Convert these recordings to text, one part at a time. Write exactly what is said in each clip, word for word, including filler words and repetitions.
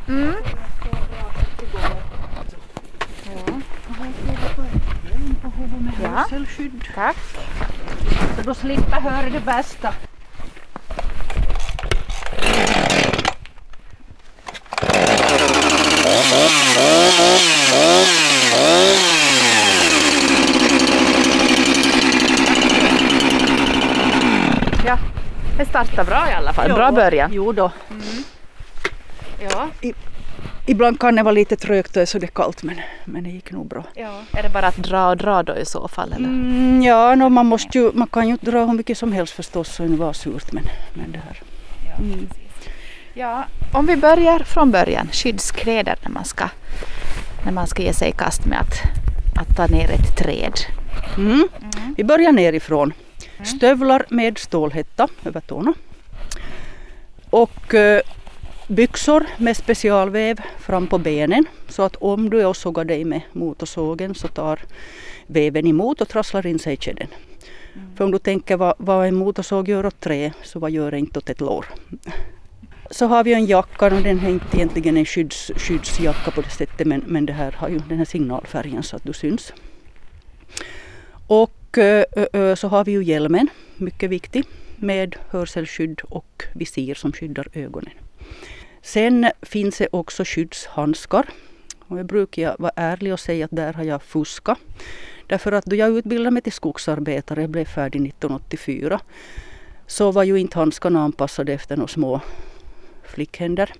Mm. Ja. Tack. Så då slipper höra det bästa. Ja, det startar bra i alla fall. Jo, bra början. Jo då. Mm. Ja. I, ibland kan det vara lite trögt och så det är kallt, men, men det gick nog bra. Ja. Är det bara att dra och dra då i så fall? Eller? Mm, ja, no, man, måste ju, man kan ju inte dra hur mycket som helst förstås och det var surt, men, men det här. Ja, mm. Ja, om vi börjar från början, skyddskläder när man ska, när man ska ge sig i kast med att, att ta ner ett träd. Mm. Mm. Vi börjar nerifrån. Mm. Stövlar med stålhätta över tårna. Och eh, byxor med specialväv fram på benen. Så att om du är och sågar dig med motorsågen så tar väven emot och trasslar in sig i kedden. Mm. För om du tänker vad, vad en motorsåg gör åt trä, så vad gör det inte åt ett lår? Så har vi en jacka, och den är inte egentligen en skydds, skyddsjacka på det sättet, men, men det här har ju den här signalfärgen så att du syns. Och ö, ö, så har vi ju hjälmen, mycket viktig, med hörselskydd och visir som skyddar ögonen. Sen finns det också skyddshandskar. Och jag brukar vara ärlig och säga att där har jag fuskat. Därför att då jag utbildade mig till skogsarbetare, jag blev färdig nittonhundraåttiofyra, så var ju inte handskarna anpassade efter några små flickhänder.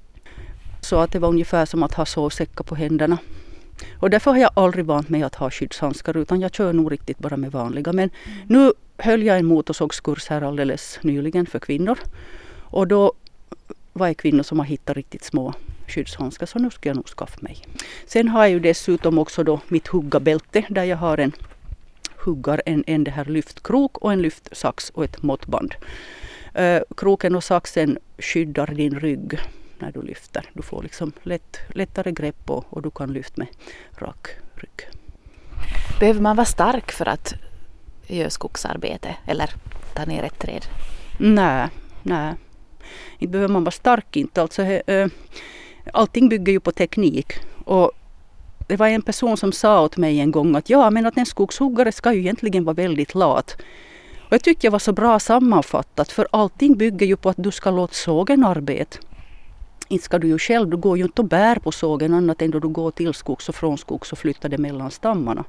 Så att det var ungefär som att ha sovsäckar på händerna. Och därför har jag aldrig vant mig att ha skyddshandskar, utan jag kör nog riktigt bara med vanliga. Men mm. nu höll jag en motorsågskurs här alldeles nyligen för kvinnor. Och då var det kvinnor som har hittat riktigt små skyddshandskar, så nu ska jag nog skaffa mig. Sen har jag ju dessutom också då mitt huggabälte där jag har en huggar, en, en det här lyftkrok och en lyftsax och ett måttband. Uh, kroken och saxen skyddar din rygg när du lyfter. Du får liksom lätt, lättare grepp och, och du kan lyfta med rak rygg. Behöver man vara stark för att göra skogsarbete eller ta ner ett träd? Nej, nej. Inte behöver man vara stark inte. Alltså, uh, allting bygger ju på teknik. Och det var en person som sa åt mig en gång att ja, men att en skogshuggare ska ju egentligen vara väldigt lat. Och jag tyckte jag var så bra sammanfattat, för allting bygger ju på att du ska låta sågen arbeta. Inte ska du ju själv, du går ju inte och bär på sågen annat än då du går till skogs och från skogs och flyttar det mellan stammarna.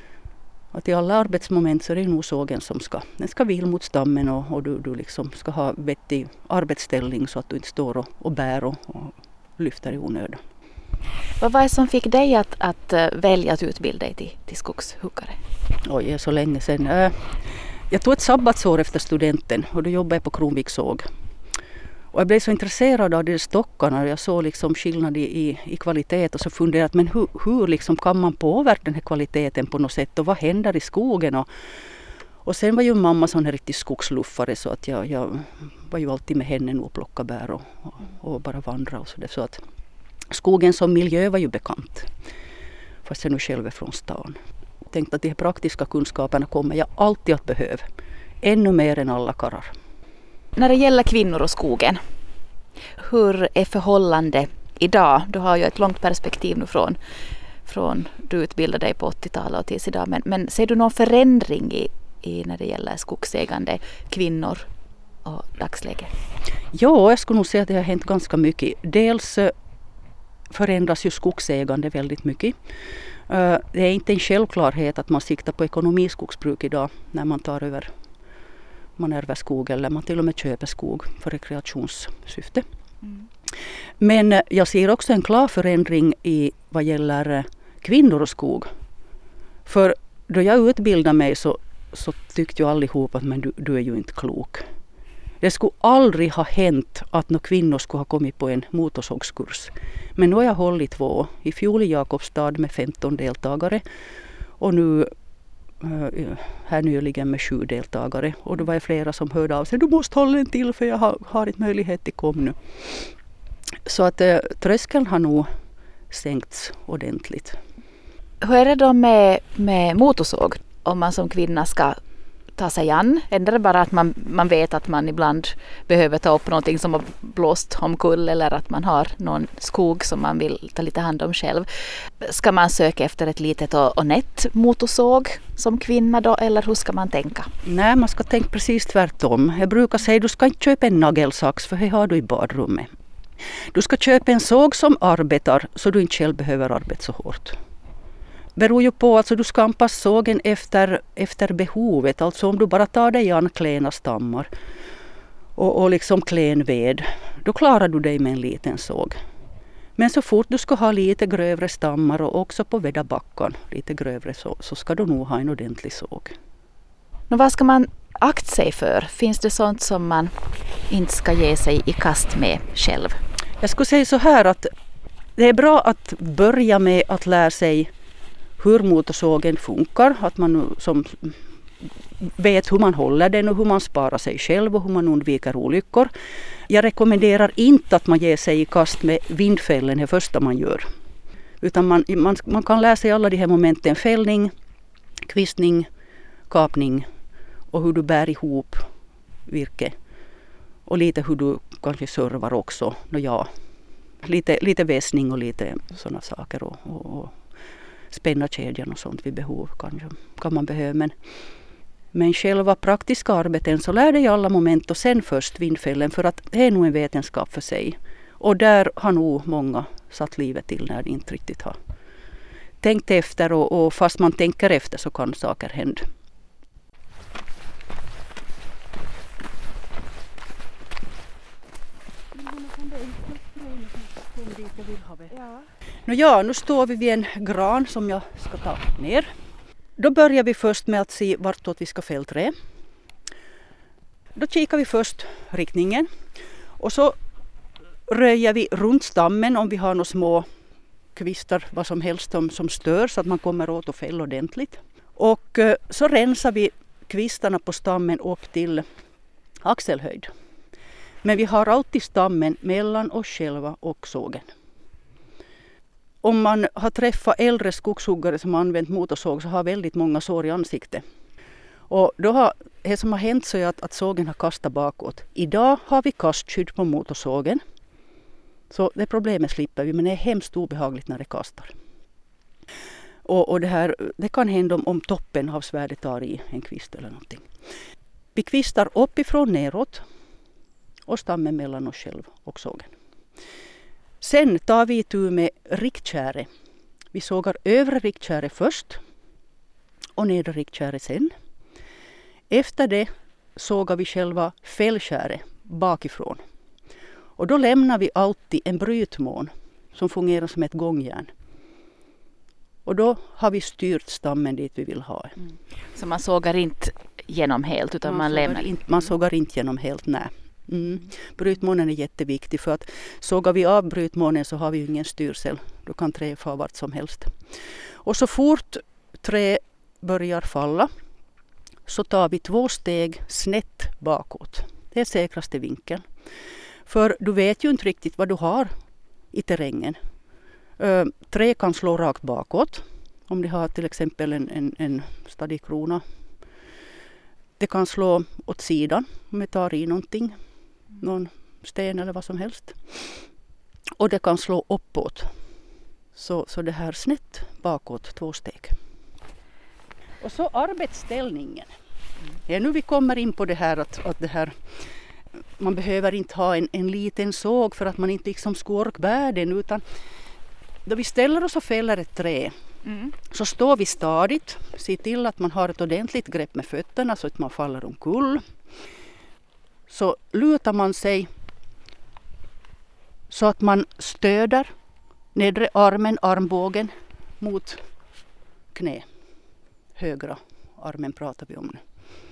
Att i alla arbetsmoment så är det nog sågen som ska, den ska vila mot stammen och, och du, du liksom ska ha vettig arbetsställning så att du inte står och, och bär och, och lyfter i onödan. Vad var det som fick dig att, att välja att utbilda dig till, till skogshuggare? Oj, det är så länge sedan. Äh, Jag tog ett sabbatsår efter studenten och då jobbade jag på Kronviks såg. Och jag blev så intresserad av de stockarna och jag såg liksom skillnad i, i, i kvalitet och så funderade jag, men hur, hur liksom kan man påverka den här kvaliteten på något sätt och vad händer i skogen? Och, och sen var ju mamma sån här riktig skogsluffare så att jag, jag var ju alltid med henne och plocka bär och, och, och bara vandra och så, så att skogen som miljö var ju bekant. Fast jag nu själv är från stan. Jag tänkte att de här praktiska kunskaperna kommer jag alltid att behöva. Ännu mer än alla karrar. När det gäller kvinnor och skogen, hur är förhållande idag? Du har ju ett långt perspektiv nu från, från du utbildade dig på åttiotalet och tills idag. Men, men ser du någon förändring i, i när det gäller skogsägande, kvinnor och dagsläge? Ja, jag skulle nog säga att det har hänt ganska mycket. Dels förändras ju skogsägande väldigt mycket. Det är inte en självklarhet att man siktar på ekonomiskogsbruk idag när man tar över, man ärver skog eller man till och med köper skog för rekreationssyfte. Mm. Men jag ser också en klar förändring i vad gäller kvinnor och skog. För då jag utbildade mig så, så tyckte ju allihop att men du, du är ju inte klok. Det skulle aldrig ha hänt att några kvinnor skulle ha kommit på en motorsågskurs. Men nu har jag hållit två. I fjol i Jakobstad med femton deltagare. Och nu här nyligen med sju deltagare. Och då var det flera som hörde av sig. Du måste hålla en till för jag har, har inte möjlighet att komma nu. Så att äh, tröskeln har nog sänkts ordentligt. Hur är det då med, med motorsåg? Om man som kvinna ska ta sig an? Är det bara att man, man vet att man ibland behöver ta upp någonting som har blåst omkull eller att man har någon skog som man vill ta lite hand om själv? Ska man söka efter ett litet och, och nätt motorsåg som kvinna då, eller hur ska man tänka? Nej, man ska tänka precis tvärtom. Jag brukar säga att du ska inte köpa en nagelsax för det har du i badrummet. Du ska köpa en såg som arbetar så du inte själv behöver arbeta så hårt. Beror ju på, alltså du ska anpassa sågen efter, efter behovet. Alltså om du bara tar dig an klena stammar och, och liksom klen ved, då klarar du dig med en liten såg. Men så fort du ska ha lite grövre stammar och också på vedda backan lite grövre så, så ska du nog ha en ordentlig såg. Men vad ska man akta sig för? Finns det sånt som man inte ska ge sig i kast med själv? Jag skulle säga så här att det är bra att börja med att lära sig hur motorsågen funkar. Att man som vet hur man håller den och hur man sparar sig själv och hur man undviker olyckor. Jag rekommenderar inte att man ger sig i kast med vindfällen det första man gör. Utan man, man, man kan lära sig alla de här momenten: fällning, kvistning, kapning och hur du bär ihop virke. Och lite hur du kanske servar också. Ja, lite, lite väsning och lite sådana saker. Och, och, och spänna kedjan och sånt vid behov kanske kan man behöva. Men, men själva praktiska arbeten så lär dig alla moment och sen först vindfällen, för att det är nog en vetenskap för sig. Och där har nog många satt livet till när de inte riktigt har tänkt efter, och, och fast man tänker efter så kan saker hända. Ja. Nå ja, nu står vi vid en gran som jag ska ta ner. Då börjar vi först med att se vartåt vi ska fälla trä. Då kikar vi först riktningen och så röjer vi runt stammen om vi har några små kvistar, vad som helst som, som stör, så att man kommer åt och fälla ordentligt. Och eh, så rensar vi kvistarna på stammen upp till axelhöjd. Men vi har alltid stammen mellan oss själva och sågen. Om man har träffat äldre skogshuggare som har använt motorsåg så har väldigt många sår i ansiktet. Och då har det som har hänt så är att, att sågen har kastat bakåt. Idag har vi kastskydd på motorsågen. Så det problemet slipper vi, men det är hemskt obehagligt när det kastar. Och, och det, här, det kan hända om, om toppen av svärdet tar i en kvist eller någonting. Vi kvistar uppifrån neråt och stammen mellan oss själv och sågen. Sen tar vi tur med riktkäre. Vi sågar övre riktkäre först och nedre riktkäre sen. Efter det sågar vi själva fällkäre bakifrån. Och då lämnar vi alltid en brytmån som fungerar som ett gångjärn. Och då har vi styrt stammen dit vi vill ha. Mm. Så man sågar inte genom helt utan man, man lämnar? Inte, man sågar inte genom helt, nej. Mm. Brytmånen är jätteviktig, för att sågar vi av brytmånen så har vi ju ingen styrsel. Då kan trä få vart som helst. Och så fort trä börjar falla så tar vi två steg snett bakåt. Det är säkraste vinkeln. För du vet ju inte riktigt vad du har i terrängen. Ö, trä kan slå rakt bakåt. Om det har till exempel en, en, en stadig krona. Det kan slå åt sidan om vi tar i någonting. Någon sten eller vad som helst. Och det kan slå uppåt. Så, så det här snett bakåt, två steg. Och så arbetsställningen. Det är nu vi kommer in på det här att, att det här, man behöver inte ha en, en liten såg för att man inte liksom skork bär den, utan då vi ställer oss och fäller ett trä mm. så står vi stadigt. Se till att man har ett ordentligt grepp med fötterna så att man faller omkull. Så lutar man sig så att man stöder nedre armen, armbågen mot knä. Högra armen pratar vi om nu.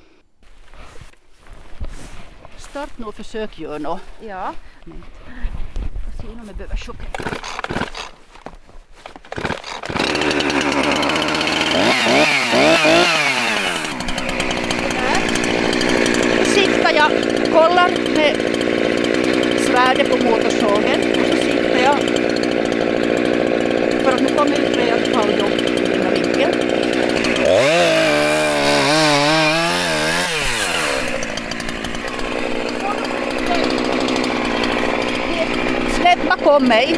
Start nu och försök göra något. Ja. Jag ser om jag behöver tjocka. Siktar jag, kollar med svärdet på motorsågen och så siktar jag för att nu kommer jag trä att falla upp i den här vinkeln. benet bakom mig.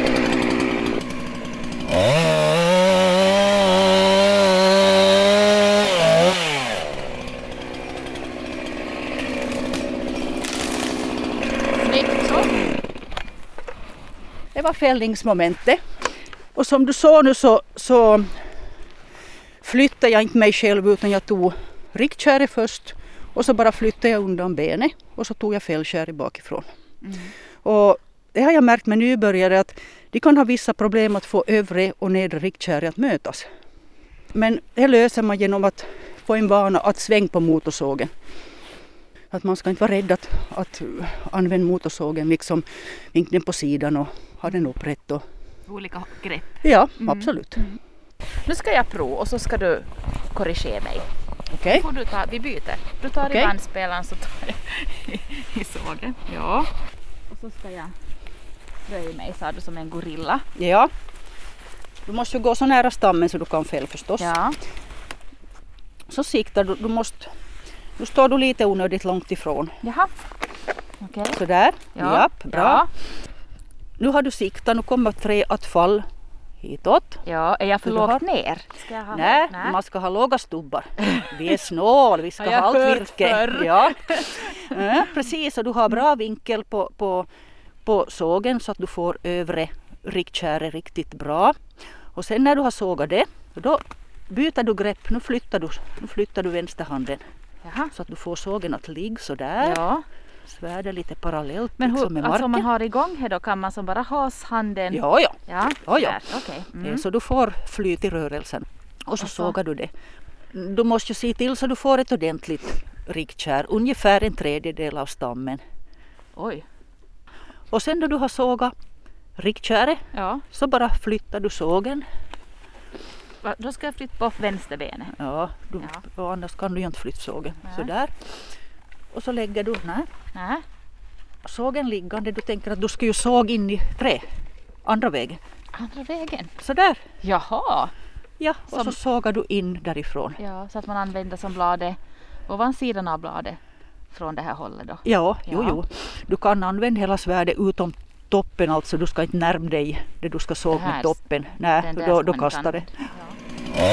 Snyggt så. Det var fällningsmomentet. Och som du såg nu så, så flyttade jag inte mig själv utan jag tog riktkärret först. Och så bara flyttade jag undan benet och så tog jag fällkärret bakifrån. Mm. Och det har jag märkt med nybörjare att de kan ha vissa problem att få övre och nedre riktkärret att mötas. Men det löser man genom att få en vana att svänga på motorsågen. Att man ska inte vara rädd att, att använda motorsågen, liksom vinka den på sidan och ha den upprätt. Och... olika grepp. Ja, mm. absolut. Mm. Nu ska jag prova och så ska du korrigera mig. Okej. Okay. Vi byter. Du tar okay. i bandspelaren så tar jag i, i sågen. Ja. Och så ska jag böja mig, sa du, som en gorilla. Ja. Du måste ju gå så nära stammen så du kan fälla förstås. Ja. Så siktar du. Du måste... Nu står du lite onödigt långt ifrån. Jaha. Okej. Okay. Sådär. Ja. Japp, bra. Ja. Nu har du siktat. Nu kommer trä att falla hitåt. Ja, är jag för lågt har... ner? Ska jag ha... Nej, Nej, man ska ha låga stubbar. Vi är snål, vi ska ha allt virke. Ja. Ja, precis, och du har bra vinkel på, på, på sågen så att du får övre riktkärret riktigt bra. Och sen när du har sågat det, då byter du grepp. Nu flyttar du, nu flyttar du vänsterhanden. Jaha. Så att du får sågen att ligga sådär. Ja. Svärda lite parallellt. Men hur, liksom med marken. Alltså om man har igång här då kan man som bara ha handen? Ja, ja. Ja, ja, ja. Okay. Mm. Så du får flyt i rörelsen. Och så, och så sågar du det. Du måste ju se till så du får ett ordentligt riktkärr. Ungefär en tredjedel av stammen. Oj. Och sen när du har sågat riktkärret, ja. Så bara flyttar du sågen. Va, då ska jag flytta på vänsterbenet? Ja, du, ja. Och annars kan du ju inte flytta sågen. Sådär. Och så lägger du nej. Nej. sågen liggande. Du tänker att du ska ju såg in i trä. Andra vägen. Andra vägen? Sådär. Jaha. Ja, och som... så sågar du in därifrån. Ja, så att man använder som bladet ovansidan av bladet från det här hållet då. Ja, jo, ja. jo. Du kan använda hela svärdet utom toppen, alltså du ska inte närma dig det du ska såga med toppen. Nej, då, då kastar det. Ja.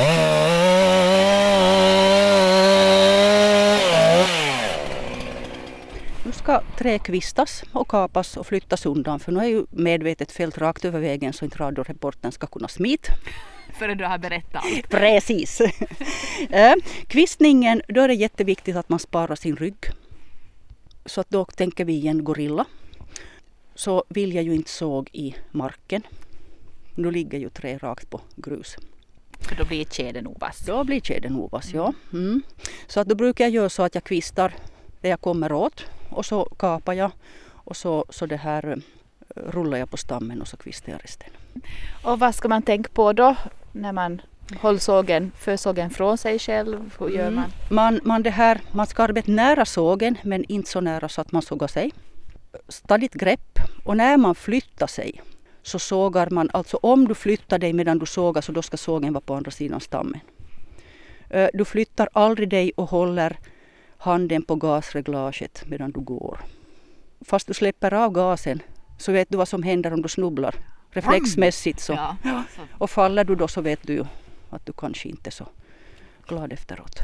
Nu ska trä kvistas och kapas och flyttas undan, för nu är ju medvetet fält rakt över vägen så inte radioreporten ska kunna smita. För du har berättat allt. Precis. Kvistningen, då är det jätteviktigt att man sparar sin rygg. Så att då tänker vi i en gorilla. Så vill jag ju inte såg i marken. Nu ligger ju trä rakt på grus. För då blir tjäden ovas. Då blir tjäden ovas, ja. Mm. Så att då brukar jag göra så att jag kvistar det jag kommer åt. Och så kapar jag och så, så det här rullar jag på stammen och så kvistar jag resten. Och vad ska man tänka på då när man håller sågen, för sågen från sig själv? Hur gör man? Mm. Man, man, det här, man ska arbeta nära sågen men inte så nära så att man sågar sig. Stadigt grepp, och när man flyttar sig så sågar man, alltså om du flyttar dig medan du sågar så då ska sågen vara på andra sidan stammen. Du flyttar aldrig dig och håller handen på gasreglaget medan du går. Fast du släpper av gasen så vet du vad som händer om du snubblar. Reflexmässigt så. Ja. Och faller du då så vet du ju att du kanske inte är så glad efteråt.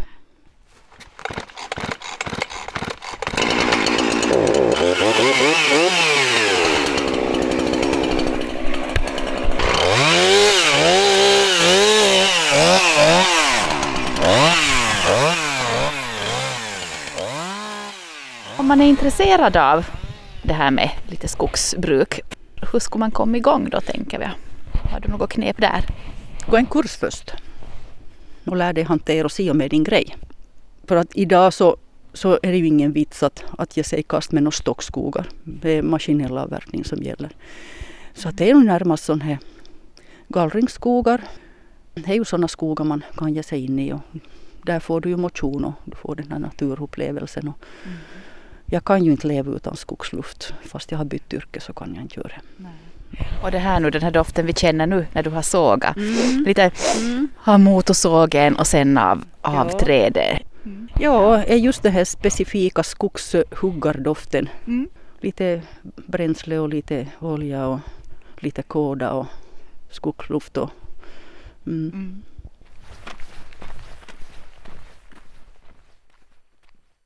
Om man är intresserad av det här med lite skogsbruk, hur ska man komma igång då, tänker vi? Har du något knep där? Gå en kurs först och lär dig hantera och se med din grej. För att idag så, så är det ju ingen vits att, att ge sig i kast med några stockskogar. Det är maskinell avverkning som gäller. Så att det är ju närmast sån här gallringsskogar. Det är ju sådana skogar man kan ge sig in i. Och där får du ju motion och du får den här naturupplevelsen. Och mm. Jag kan ju inte leva utan skogsluft. Fast jag har bytt yrke så kan jag inte göra det. Nej. Och det här nu, den här doften vi känner nu när du har sågat. Mm. Lite mm. av motorsågen och sen av, av ja. trädet. Mm. Ja, är just den här specifika skogshugardoften. Mm. Lite bränsle och lite olja och lite kåda och skogsluft. Och, mm. Mm.